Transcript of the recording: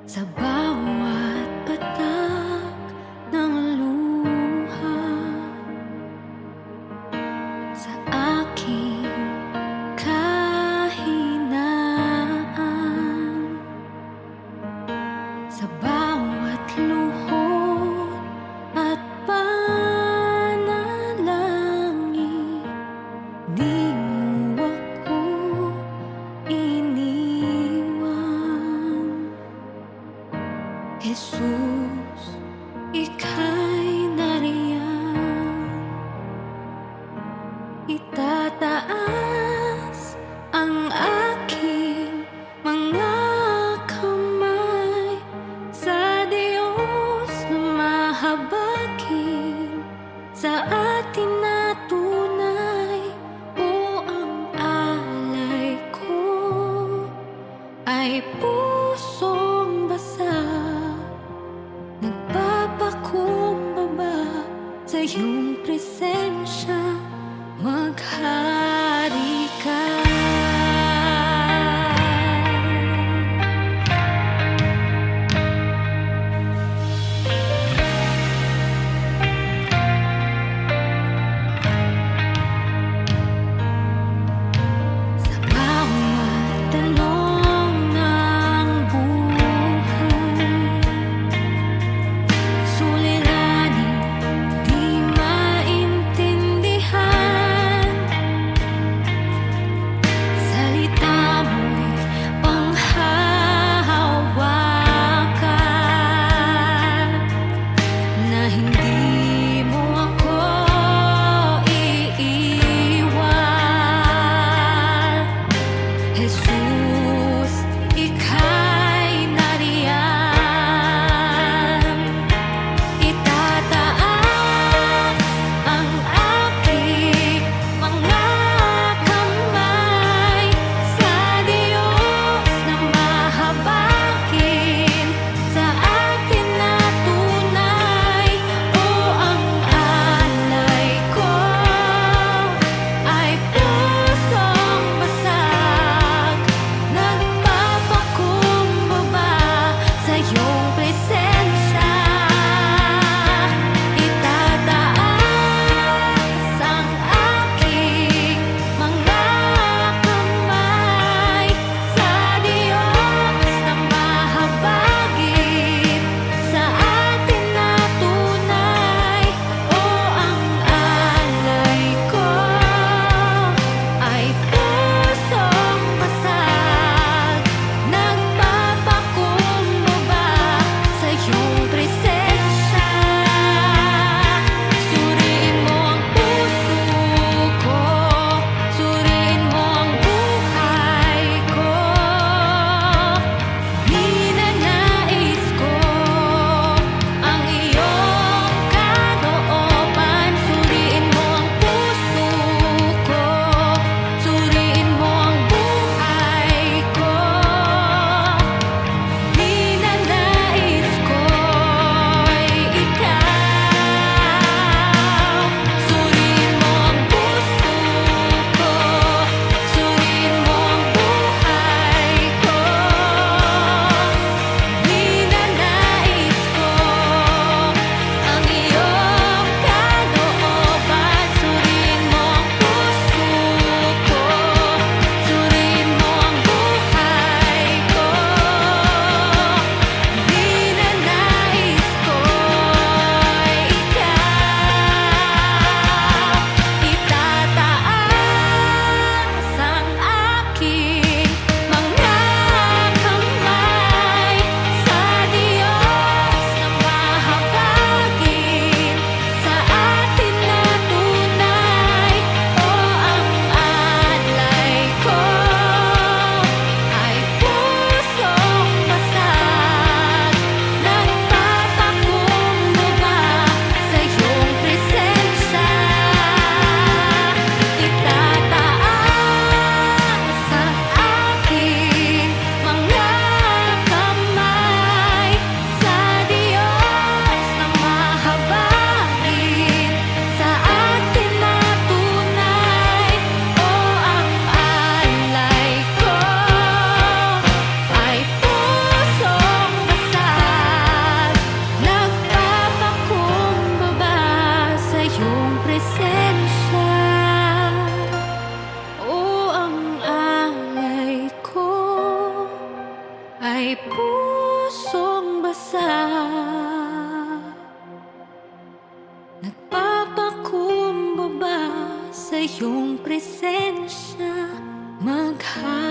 Sa bawat patak ng luha, sa aking kahinaan, sa bawat luhod at panalangin, di mo ako iniwan. Jesus, ika'y nariyan, itataas ang aking mga kamay sa Diyos na mahabagin, sa atin na tunay. O ang alay ko ay pusong basa, nagpapakumbaba sa iyong presensya, maghari ka. Sa bawat tanong ng buhay, suliranin, di maintindihan, ay pusong basa. Nagpapakumbaba sa iyong presensya, maghapon